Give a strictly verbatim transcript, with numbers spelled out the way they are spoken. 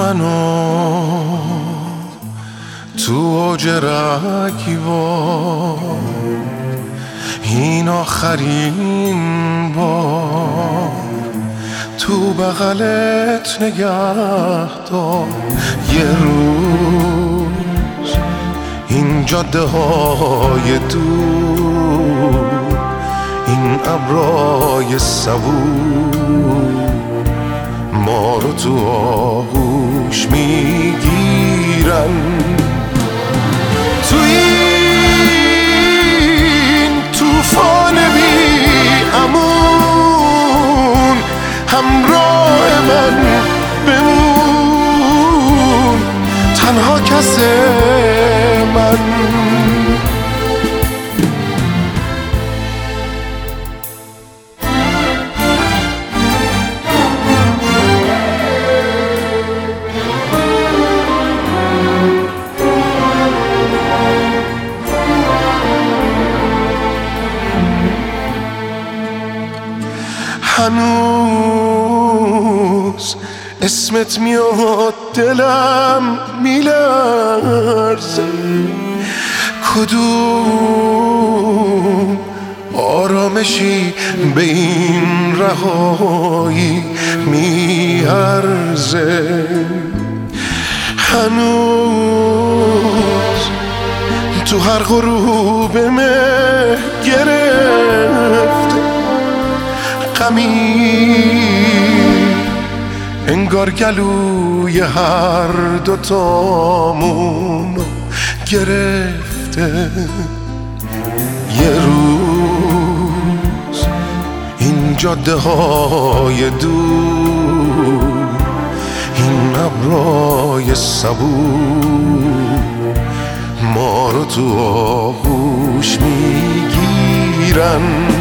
منو تو اوج رگبار، این آخرین بار تو بغلت نگه دار. یه روز این جاده های دور، این ابرای صبور ما رو تو آغوش میگیرن. تو این توفان بی امون همراه من بمون، تنها کس من. هنوز اسمت میاد دلم میلرزه، کدوم آرامشی به این رهایی میارزه. هنوز تو هر غروب مه گرفته غمی، انگار گلوی هر دوتامونو گرفته. یه روز این جاده های دور، این ابرای صبور ما رو تو آغوش میگیرن.